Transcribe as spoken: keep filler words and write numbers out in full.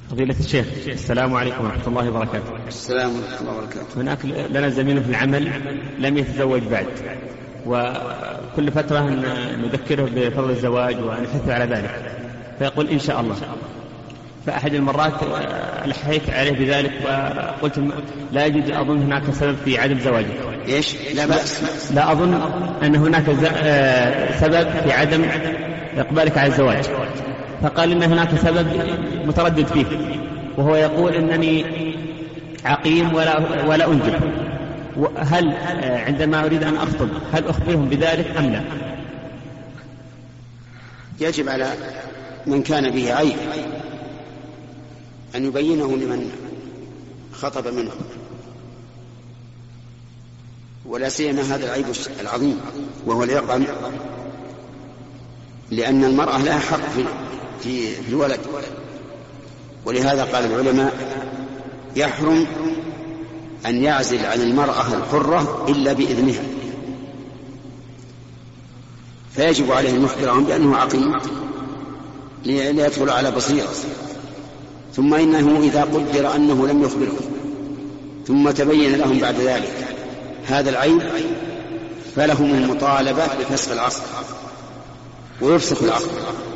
فضيلة الشيخ، السلام عليكم ورحمة الله وبركاته. السلام ورحمة الله وبركاته. هناك لنا زميل في العمل لم يتزوج بعد، وكل فترة نذكره بفضل الزواج ونحث على ذلك، فيقول إن شاء الله. فأحد المرات ألحيت عليه بذلك وقلت لا أجد أظن هناك سبب في عدم زواجه. إيش؟ لا بأس. لا أظن أن هناك سبب في عدم إقبالك على الزواج. فقال إن هناك سبب متردد فيه، وهو يقول إنني عقيم ولا, ولا أنجب. هل عندما أريد أن أخطب هل أخبرهم بذلك أم لا؟ يجب على من كان به عيب أن يبينه لمن خطب منه، ولا سيما هذا العيب العظيم وهو العقم، لأن المرأة لها حق في الولد. ولهذا قال العلماء يحرم أن يعزل عن المرأة الحرة إلا بإذنها، فيجب عليه أن يخبرهم بأنه عقيم ليدخل على بصيرة. ثم إنه إذا قدر أنه لم يخبرهم ثم تبين لهم بعد ذلك هذا العيب فلهم المطالبة بفسخ العقد ويفسخ العقد.